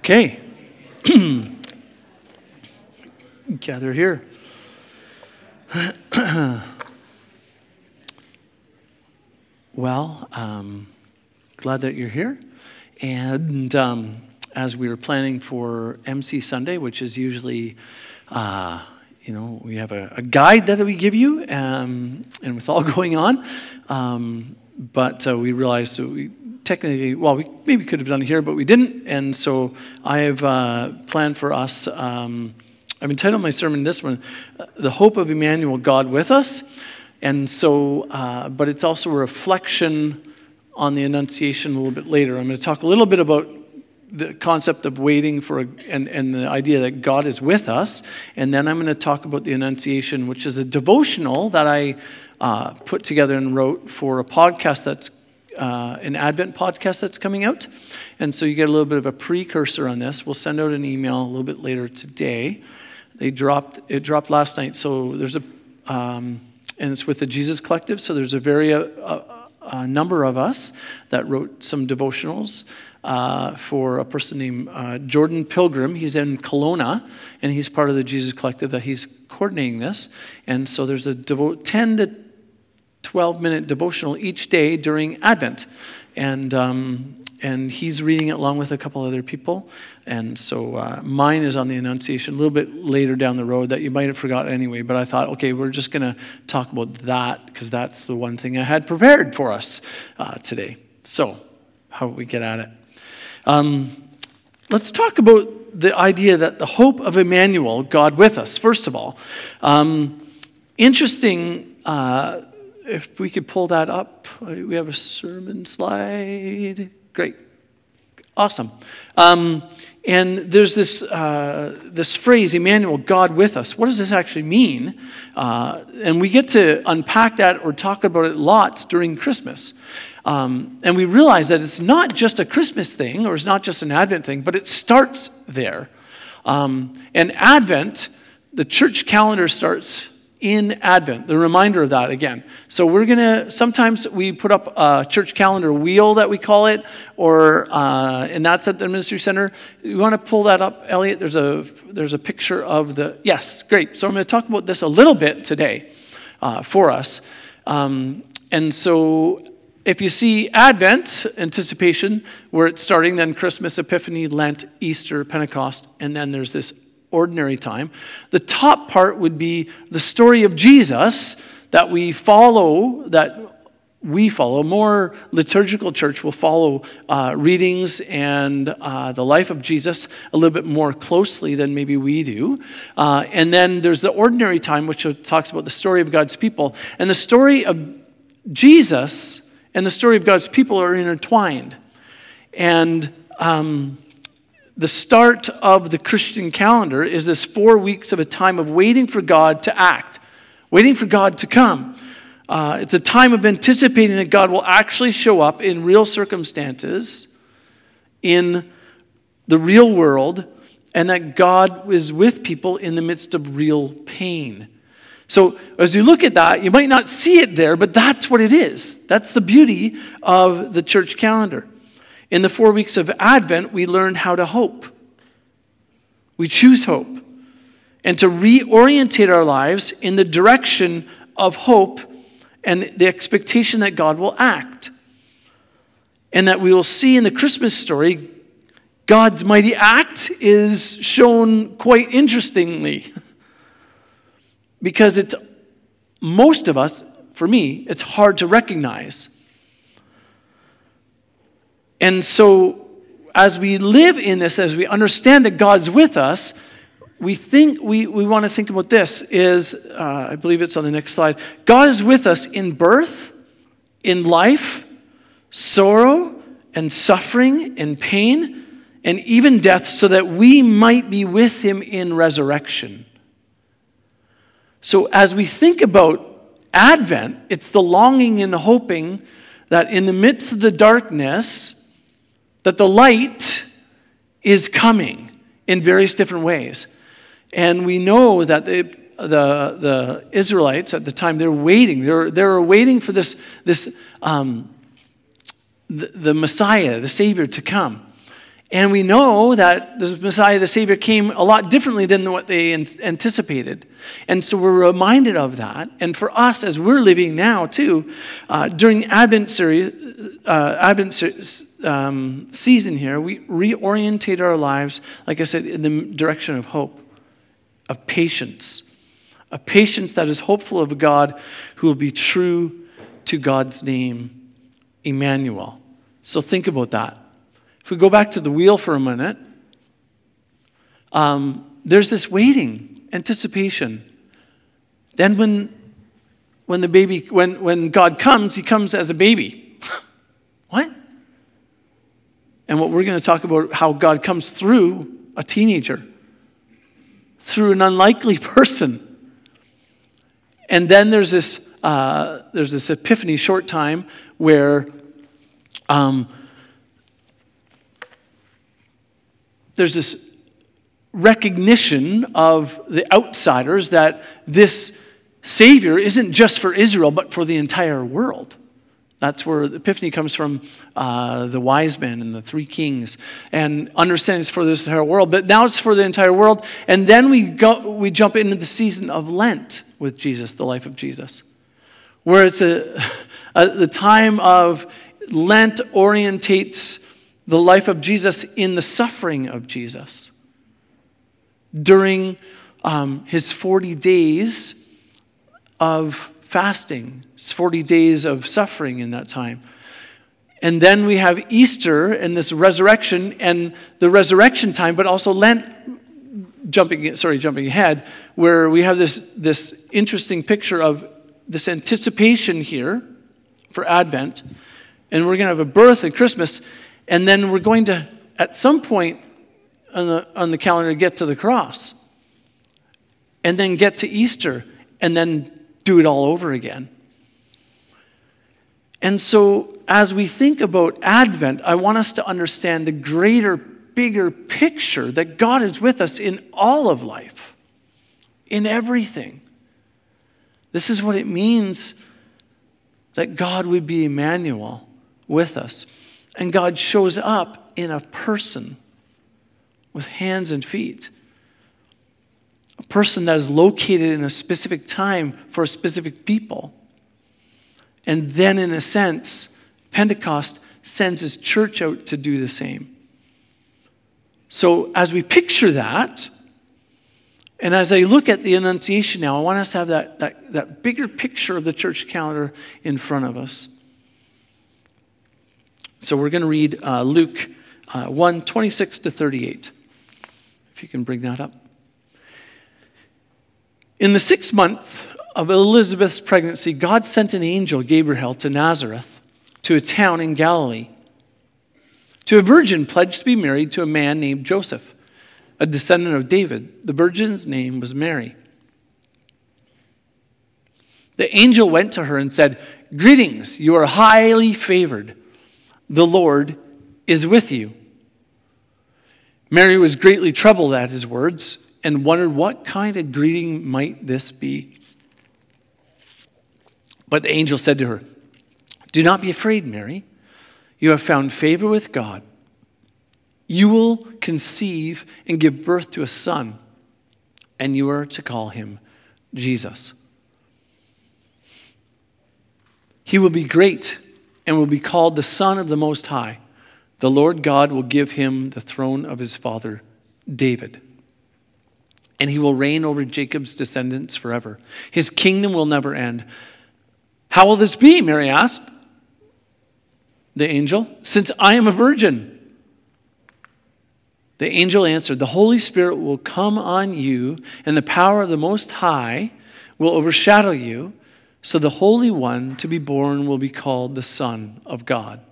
Okay. Gather here. Well, glad that you're here. And as we were planning for MC Sunday, which is usually, we have a guide that we give you, and with all going on, but we realized that we maybe could have done it here, but we didn't. And so I have planned for us, I've entitled my sermon this one, The Hope of Emmanuel, God with Us. And so, but it's also a reflection on the Annunciation a little bit later. I'm going to talk a little bit about the concept of waiting for, and the idea that God is with us. And then I'm going to talk about the Annunciation, which is a devotional that I put together and wrote for a podcast that's an Advent podcast that's coming out. And so you get a little bit of a precursor on this. We'll send out an email a little bit later today. It dropped last night. So there's and it's with the Jesus Collective. So there's a number of us that wrote some devotionals for a person named Jordan Pilgrim. He's in Kelowna, and he's part of the Jesus Collective that he's coordinating this. And so there's a 10 to 12-minute devotional each day during Advent. And he's reading it along with a couple other people. And so mine is on the Annunciation a little bit later down the road that you might have forgotten anyway. But I thought, okay, we're just going to talk about that because that's the one thing I had prepared for us today. So how do we get at it? Let's talk about the idea that the hope of Emmanuel, God with us, first of all. Interesting, if we could pull that up. We have a sermon slide. Great. Awesome. And there's this phrase, Emmanuel, God with us. What does this actually mean? And we get to unpack that or talk about it lots during Christmas. And we realize that it's not just a Christmas thing or it's not just an Advent thing, but it starts there. And Advent, the church calendar starts in Advent, the reminder of that again. So sometimes we put up a church calendar wheel that we call it, and that's at the Ministry Center. You want to pull that up, Elliot? There's a picture of yes, great. So I'm going to talk about this a little bit today for us. And so if you see Advent, anticipation, where it's starting, then Christmas, Epiphany, Lent, Easter, Pentecost, and then there's this ordinary time. The top part would be the story of Jesus that we follow. More liturgical church will follow readings and the life of Jesus a little bit more closely than maybe we do. And then there's the ordinary time, which talks about the story of God's people. And the story of Jesus and the story of God's people are intertwined. And the start of the Christian calendar is this 4 weeks of a time of waiting for God to act, waiting for God to come. It's a time of anticipating that God will actually show up in real circumstances, in the real world, and that God is with people in the midst of real pain. So as you look at that, you might not see it there, but that's what it is. That's the beauty of the church calendar. In the 4 weeks of Advent, we learn how to hope. We choose hope. And to reorientate our lives in the direction of hope and the expectation that God will act. And that we will see in the Christmas story, God's mighty act is shown quite interestingly. Because most of us, for me, it's hard to recognize. And so, as we live in this, as we understand that God's with us, we want to think about this I believe it's on the next slide. God is with us in birth, in life, sorrow, and suffering, and pain, and even death, so that we might be with him in resurrection. So as we think about Advent, it's the longing and the hoping that in the midst of the darkness, that the light is coming in various different ways. And we know that the Israelites at the time, they're waiting. They're waiting for the Messiah, the Savior, to come. And we know that the Messiah, the Savior, came a lot differently than what they anticipated. And so we're reminded of that. And for us, as we're living now, too, during the Advent season here, we reorientate our lives, like I said, in the direction of hope, of patience. A patience that is hopeful of a God who will be true to God's name, Emmanuel. So think about that. If we go back to the wheel for a minute, there's this waiting, anticipation. Then when God comes, he comes as a baby. What? And what we're going to talk about, how God comes through a teenager, through an unlikely person. And then there's this epiphany short time where there's this recognition of the outsiders that this Savior isn't just for Israel, but for the entire world. That's where the Epiphany comes from, the wise men and the three kings, and understanding it's for this entire world. But now it's for the entire world. And then we jump into the season of Lent with Jesus, the life of Jesus, where it's the time of Lent orientates the life of Jesus in the suffering of Jesus. During his 40 days of fasting, 40 days of suffering in that time. And then we have Easter and this resurrection and the resurrection time, but also Lent, jumping ahead, where we have this interesting picture of this anticipation here for Advent. And we're going to have a birth at Christmas. And then we're going to, at some point on the calendar, get to the cross. And then get to Easter. And then do it all over again. And so, as we think about Advent, I want us to understand the greater, bigger picture that God is with us in all of life. In everything. This is what it means that God would be Emmanuel with us. And God shows up in a person with hands and feet. A person that is located in a specific time for a specific people. And then, in a sense, Pentecost sends his church out to do the same. So as we picture that, and as I look at the Annunciation now, I want us to have that bigger picture of the church calendar in front of us. So we're going to read Luke 1, 26 to 38. If you can bring that up. In the 6th month of Elizabeth's pregnancy, God sent an angel, Gabriel, to Nazareth, to a town in Galilee, to a virgin pledged to be married to a man named Joseph, a descendant of David. The virgin's name was Mary. The angel went to her and said, "Greetings, you are highly favored. The Lord is with you." Mary was greatly troubled at his words and wondered what kind of greeting might this be. But the angel said to her, "Do not be afraid, Mary. You have found favor with God. You will conceive and give birth to a son, and you are to call him Jesus. He will be great and will be called the Son of the Most High. The Lord God will give him the throne of his father David, and he will reign over Jacob's descendants forever. His kingdom will never end." "How will this be?" Mary asked the angel, "since I am a virgin?" The angel answered, "The Holy Spirit will come on you, and the power of the Most High will overshadow you. So the Holy One to be born will be called the Son of God.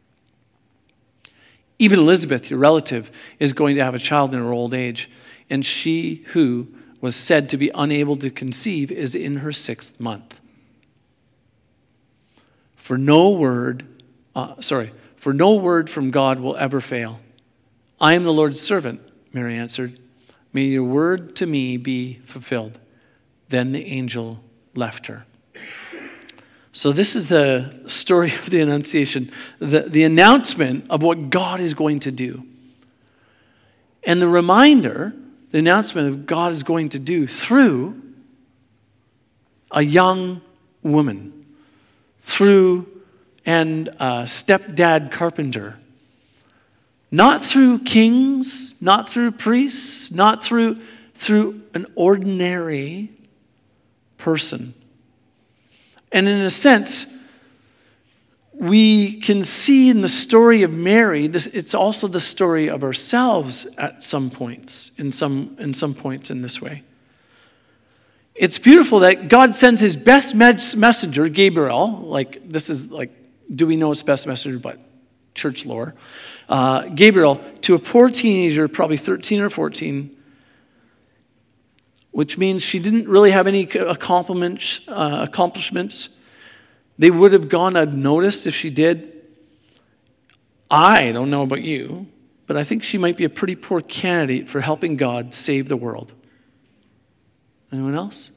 Even Elizabeth, your relative, is going to have a child in her old age, and she who was said to be unable to conceive is in her 6th month. For no word from God will ever fail. I am the Lord's servant," Mary answered. "May your word to me be fulfilled." Then the angel left her. So this is the story of the Annunciation, the announcement of what God is going to do. And the reminder, the announcement of God is going to do through a young woman, through and a stepdad carpenter. Not through kings, not through priests, not through an ordinary person. And in a sense, we can see in the story of Mary, it's also the story of ourselves at some points, in some points in this way. It's beautiful that God sends his best messenger, Gabriel, do we know his best messenger, but church lore, Gabriel, to a poor teenager, probably 13 or 14, which means she didn't really have any accomplishments. They would have gone unnoticed if she did. I don't know about you, but I think she might be a pretty poor candidate for helping God save the world. Anyone else?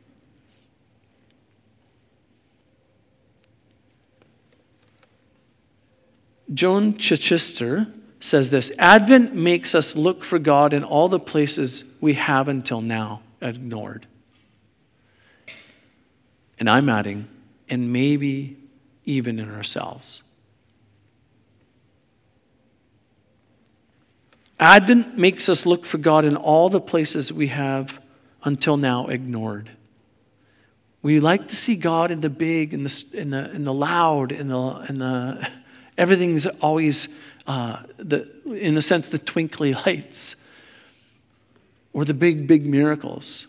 Joan Chichester says this: Advent makes us look for God in all the places we have until now ignored. And I'm adding, and maybe even in ourselves. Advent makes us look for God in all the places we have until now ignored. We like to see God in the big, in the loud, in the everything's always in a sense the twinkly lights or the big miracles.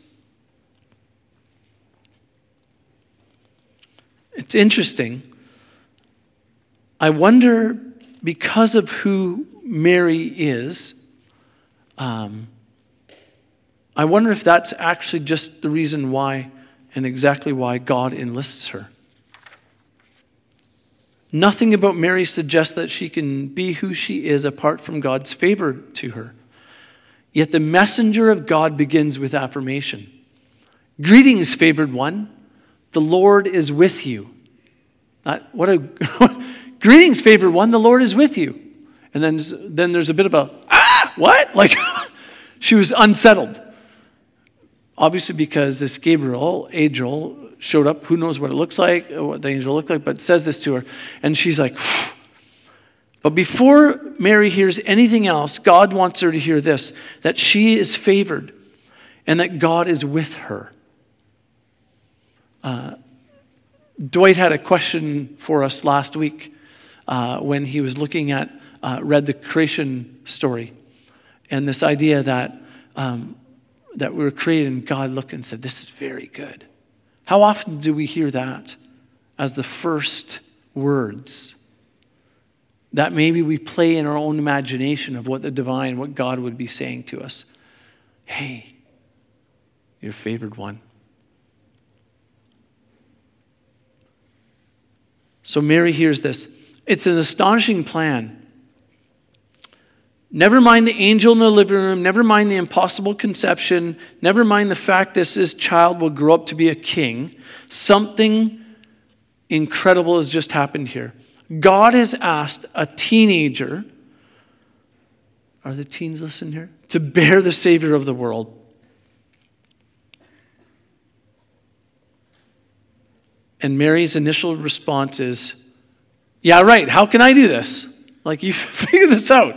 It's interesting. I wonder, because of who Mary is, I wonder if that's actually just the reason why and exactly why God enlists her. Nothing about Mary suggests that she can be who she is apart from God's favor to her. Yet the messenger of God begins with affirmation. Greetings, favored one. The Lord is with you. Greetings, favored one. The Lord is with you. And then there's a bit of a, what? Like, she was unsettled. Obviously because this Gabriel, angel, showed up. Who knows what it looks like, what the angel looked like, but says this to her. And she's like, phew. But before Mary hears anything else, God wants her to hear this, that she is favored and that God is with her. Dwight had a question for us last week when he was looking at, read the creation story. And this idea that we were created and God looked and said, this is very good. How often do we hear that as the first words? That maybe we play in our own imagination of what the divine, what God would be saying to us. Hey, your favored one. So Mary hears this. It's an astonishing plan. Never mind the angel in the living room. Never mind the impossible conception. Never mind the fact this child will grow up to be a king. Something incredible has just happened here. God has asked a teenager, are the teens listening here? To bear the Savior of the world. And Mary's initial response is, yeah, right, how can I do this? Like, you figure this out.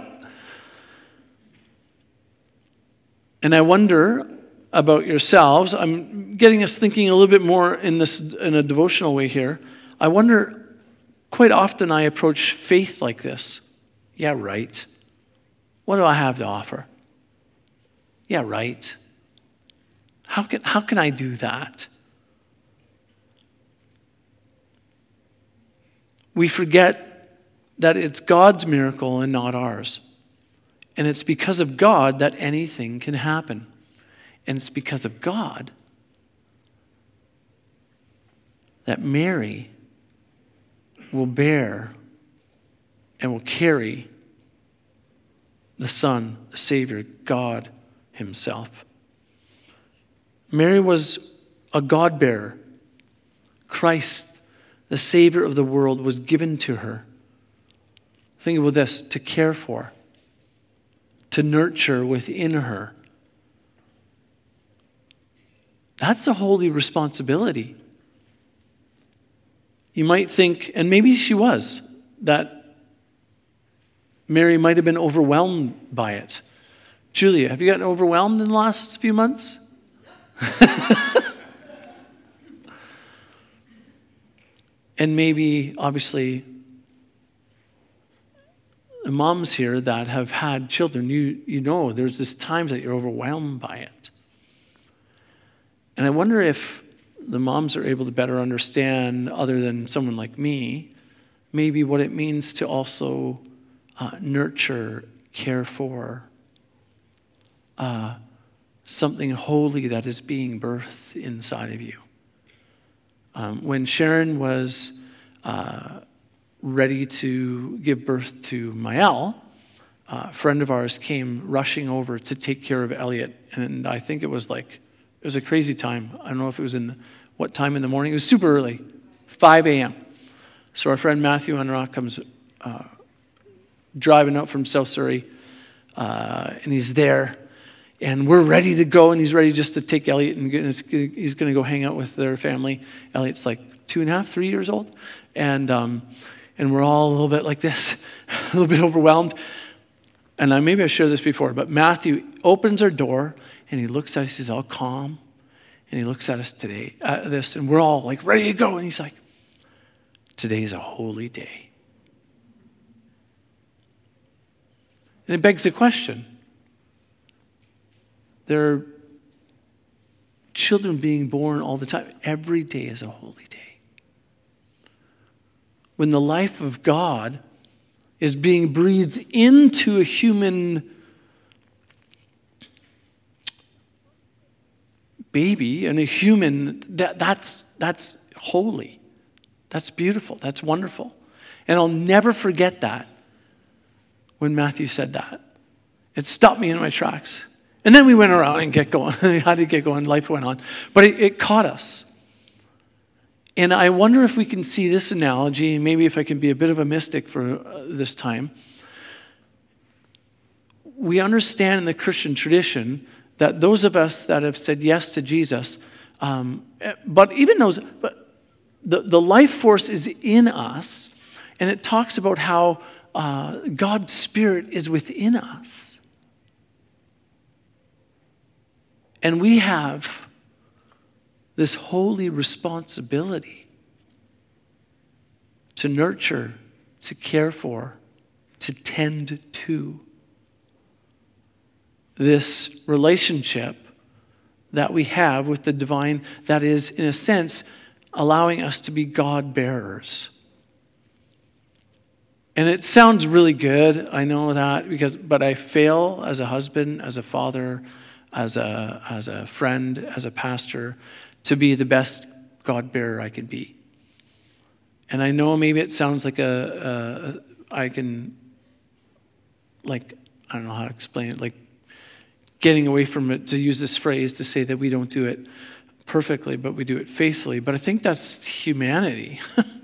And I wonder about yourselves. I'm getting us thinking a little bit more in a devotional way here. I wonder, quite often I approach faith like this. Yeah, right. What do I have to offer? Yeah, right. How can I do that? We forget that it's God's miracle and not ours. And it's because of God that anything can happen. And it's because of God that Mary will bear and will carry the Son, the Savior, God himself. Mary was a God-bearer. Christ, the Savior of the world, was given to her. Think about this, to care for, to nurture within her. That's a holy responsibility. You might think, and maybe she was, that Mary might have been overwhelmed by it. Julia, have you gotten overwhelmed in the last few months? And maybe, obviously, the moms here that have had children, you know there's this times that you're overwhelmed by it. And I wonder if the moms are able to better understand, other than someone like me, maybe what it means to also nurture, care for something holy that is being birthed inside of you. When Sharon was ready to give birth to Mael, a friend of ours came rushing over to take care of Elliot. And I think it was a crazy time. I don't know if it was what time in the morning. It was super early, 5 a.m. So our friend Matthew Unrock comes driving out from South Surrey, and he's there. And we're ready to go, and he's ready just to take Elliot, and he's going to go hang out with their family. Elliot's like 2.5, 3 years old. And we're all a little bit like this, a little bit overwhelmed. And maybe I shared this before, but Matthew opens our door, and he looks at us, he's all calm, and he looks at us today, and we're all like ready to go. And he's like, today is a holy day. And it begs the question. There are children being born all the time. Every day is a holy day. When the life of God is being breathed into a human baby and a human, that's holy. That's beautiful. That's wonderful. And I'll never forget that when Matthew said that. It stopped me in my tracks. And then we went around and get going. How did it get going? Life went on. But it caught us. And I wonder if we can see this analogy, maybe if I can be a bit of a mystic for this time. We understand in the Christian tradition that those of us that have said yes to Jesus, but the life force is in us, and it talks about how God's Spirit is within us. And we have this holy responsibility to nurture, to care for, to tend to this relationship that we have with the divine that is, in a sense, allowing us to be God bearers. And it sounds really good, I know that, but I fail as a husband, as a father, as a friend, as a pastor, to be the best God bearer I could be. And I know maybe it sounds like I don't know how to explain it, like getting away from it, to use this phrase to say that we don't do it perfectly, but we do it faithfully. But I think that's humanity.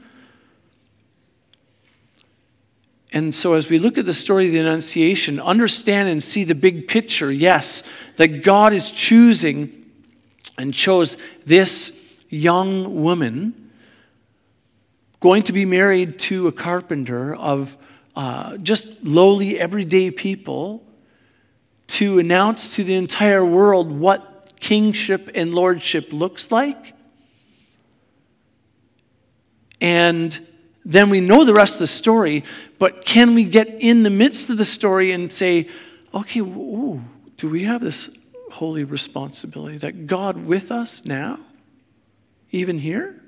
And so as we look at the story of the Annunciation, understand and see the big picture, yes, that God is choosing and chose this young woman going to be married to a carpenter of just lowly, everyday people to announce to the entire world what kingship and lordship looks like. And then we know the rest of the story, but can we get in the midst of the story and say, okay, do we have this holy responsibility that God with us now, even here?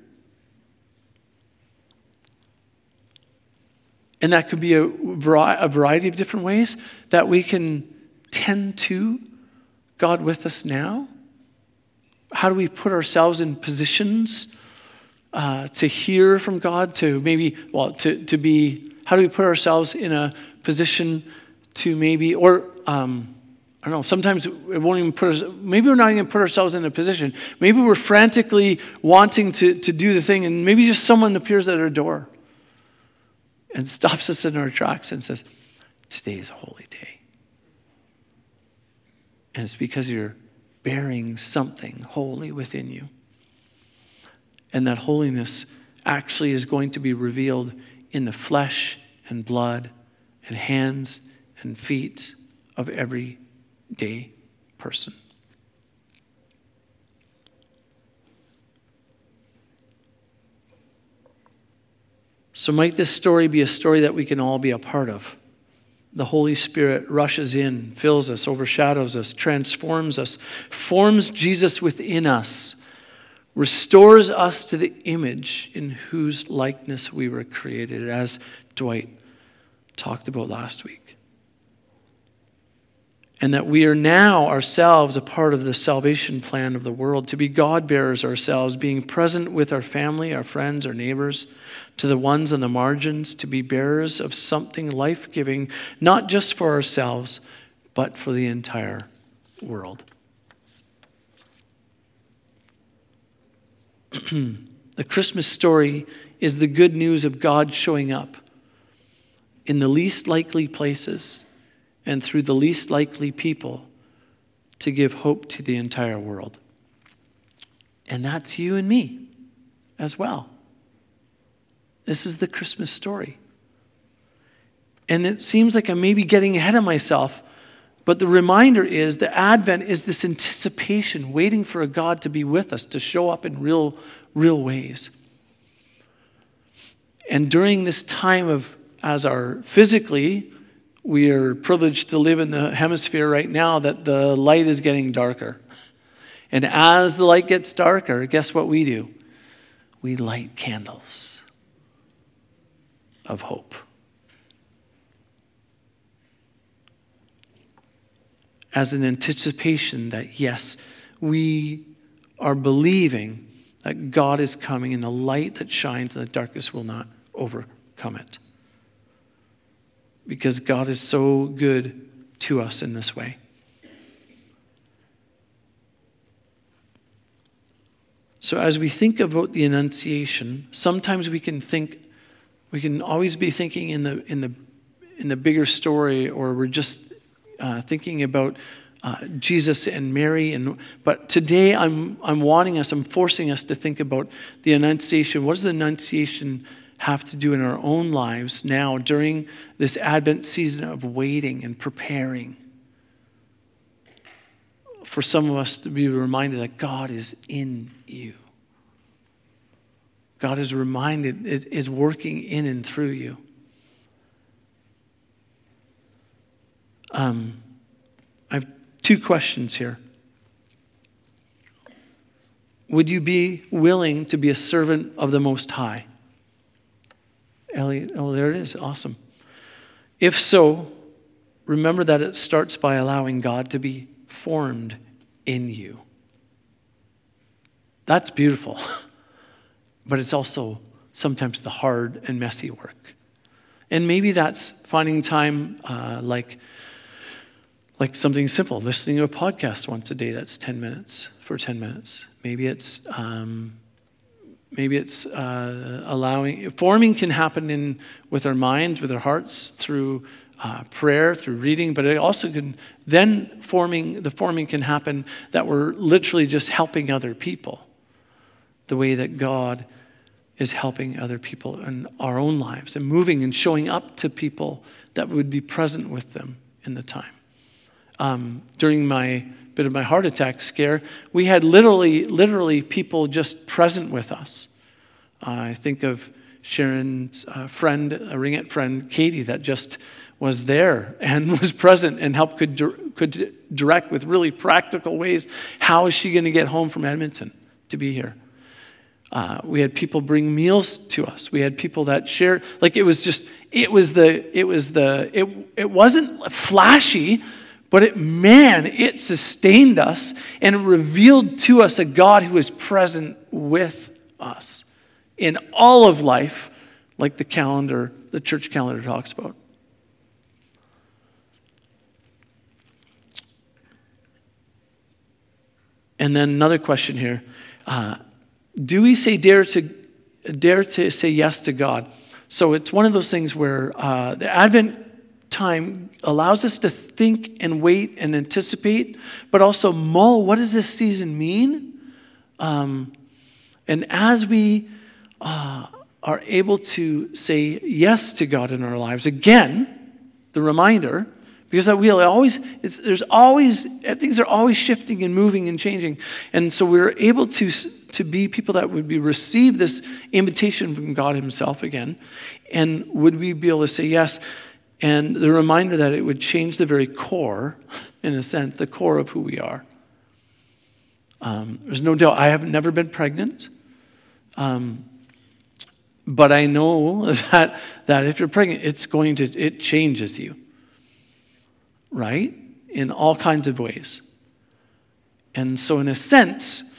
And that could be a variety of different ways that we can tend to God with us now. How do we put ourselves in positions to hear from God, to be, how do we put ourselves in a position to maybe, or I don't know, sometimes it won't even put us, maybe we're not even put ourselves in a position. Maybe we're frantically wanting to do the thing, and maybe just someone appears at our door and stops us in our tracks and says, today is a holy day. And it's because you're bearing something holy within you. And that holiness actually is going to be revealed in the flesh and blood and hands and feet of everyday person. So might this story be a story that we can all be a part of. The Holy Spirit rushes in, fills us, overshadows us, transforms us, forms Jesus within us, restores us to the image in whose likeness we were created, as Dwight talked about last week. And that we are now ourselves a part of the salvation plan of the world, to be God-bearers ourselves, being present with our family, our friends, our neighbors, to the ones on the margins, to be bearers of something life-giving, not just for ourselves, but for the entire world. The Christmas story is the good news of God showing up in the least likely places and through the least likely people to give hope to the entire world. And that's you and me as well. This is the Christmas story. And it seems like I'm maybe getting ahead of myself, but the reminder is the Advent is this anticipation, waiting for a God to be with us, to show up in real ways. And during this time of, as our physically, we are privileged to live in the hemisphere right now that the light is getting darker. And as the light gets darker, guess what we do? We light candles of hope. As an anticipation that, yes, we are believing that God is coming and the light that shines in the darkness will not overcome it. Because God is so good to us in this way. So as we think about the Annunciation, sometimes we can always be thinking in the bigger story, or we're just thinking about Jesus and Mary. But today I'm forcing us to think about the Annunciation. What does the Annunciation have to do in our own lives now during this Advent season of waiting and preparing? For some of us to be reminded that God is in you. God is reminded, is working in and through you. I have two questions here. Would you be willing to be a servant of the Most High? Elliot, oh, there it is. Awesome. If so, remember that it starts by allowing God to be formed in you. That's beautiful. But it's also sometimes the hard and messy work. And maybe that's finding time like something simple, listening to a podcast once a day that's 10 minutes for 10 minutes. Maybe it's allowing, forming can happen with our minds, with our hearts, through prayer, through reading, but it also can, then the forming can happen that we're literally just helping other people the way that God is helping other people in our own lives and moving and showing up to people that would be present with them in the time. During my bit of my heart attack scare, we had literally people just present with us. I think of Sharon's friend, a Ringette friend, Katie, that just was there and was present and could direct with really practical ways. How is she going to get home from Edmonton to be here? We had people bring meals to us. We had people that shared. Like it wasn't flashy, but it sustained us and it revealed to us a God who is present with us in all of life, like the church calendar talks about. And then another question here. Do we dare to say yes to God? So it's one of those things where the Advent time allows us to think and wait and anticipate, but also mull, what does this season mean? And as we are able to say yes to God in our lives, again, the reminder, because things are always shifting and moving and changing. And so we're able to be people that would receive this invitation from God himself again. And would we be able to say yes? And the reminder that it would change the very core, in a sense, the core of who we are. There's no doubt, I have never been pregnant. But I know that if you're pregnant, it changes you. Right? In all kinds of ways. And so in a sense,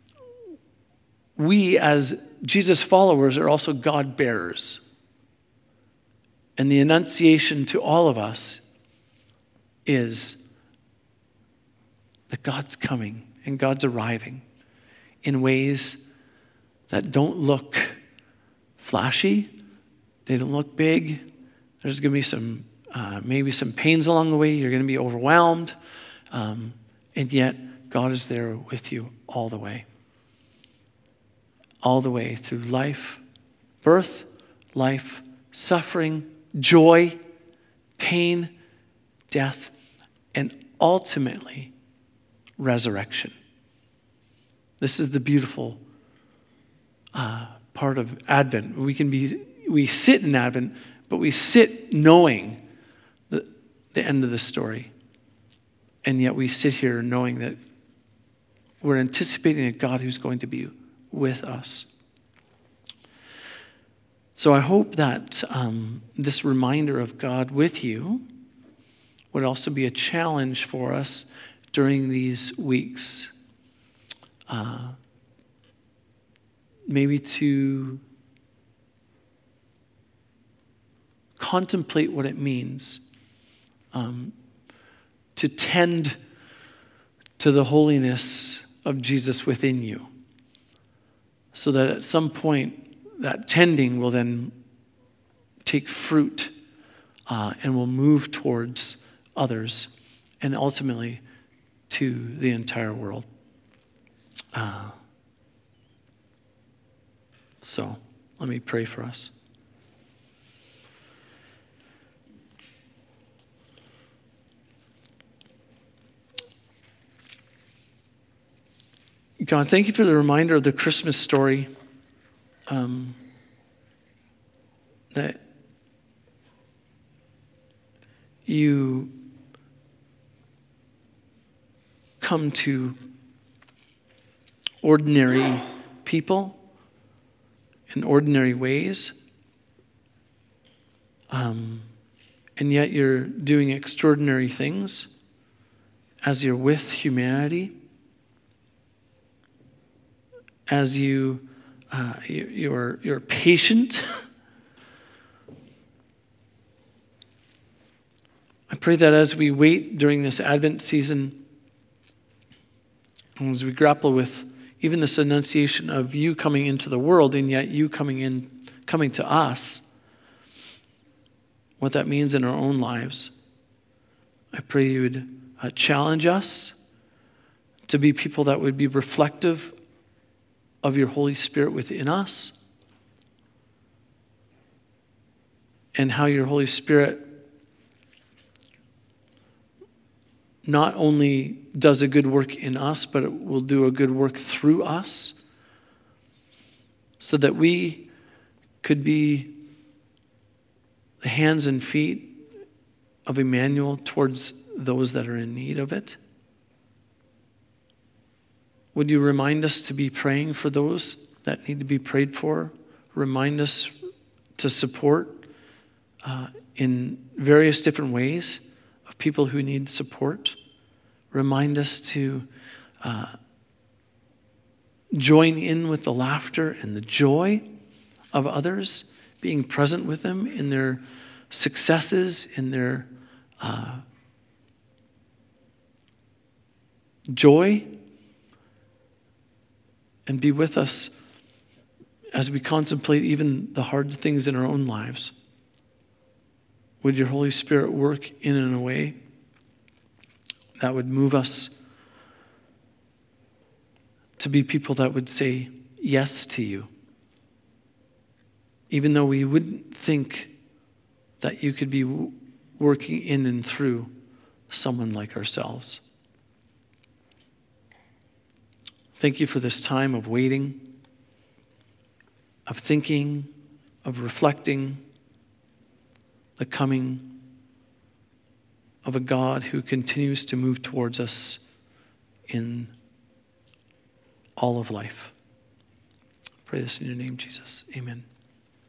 we as Jesus followers are also God bearers. And the annunciation to all of us is that God's coming and God's arriving in ways that don't look flashy. They don't look big. There's going to be maybe some pains along the way. You're going to be overwhelmed. And yet, God is there with you all the way. All the way through life, birth, life, suffering, joy, pain, death, and ultimately, resurrection. This is the beautiful part of Advent. We sit in Advent, but we sit knowing the end of the story. And yet we sit here knowing that we're anticipating a God who's going to be with us. So I hope that this reminder of God with you would also be a challenge for us during these weeks. Maybe to contemplate what it means to tend to the holiness of Jesus within you, so that at some point that tending will then take fruit and will move towards others and ultimately to the entire world. So let me pray for us. God, thank you for the reminder of the Christmas story, that you come to ordinary people in ordinary ways, and yet you're doing extraordinary things as you're with humanity. As you're patient. I pray that as we wait during this Advent season, and as we grapple with even this annunciation of you coming into the world and yet you coming to us, what that means in our own lives, I pray you would challenge us to be people that would be reflective of your Holy Spirit within us, and how your Holy Spirit not only does a good work in us, but it will do a good work through us, so that we could be the hands and feet of Emmanuel towards those that are in need of it. Would you remind us to be praying for those that need to be prayed for? Remind us to support in various different ways of people who need support. Remind us to join in with the laughter and the joy of others, being present with them in their successes, in their joy. And be with us as we contemplate even the hard things in our own lives. Would your Holy Spirit work in a way that would move us to be people that would say yes to you, even though we wouldn't think that you could be working in and through someone like ourselves. Thank you for this time of waiting, of thinking, of reflecting, the coming of a God who continues to move towards us in all of life. I pray this in your name, Jesus. Amen.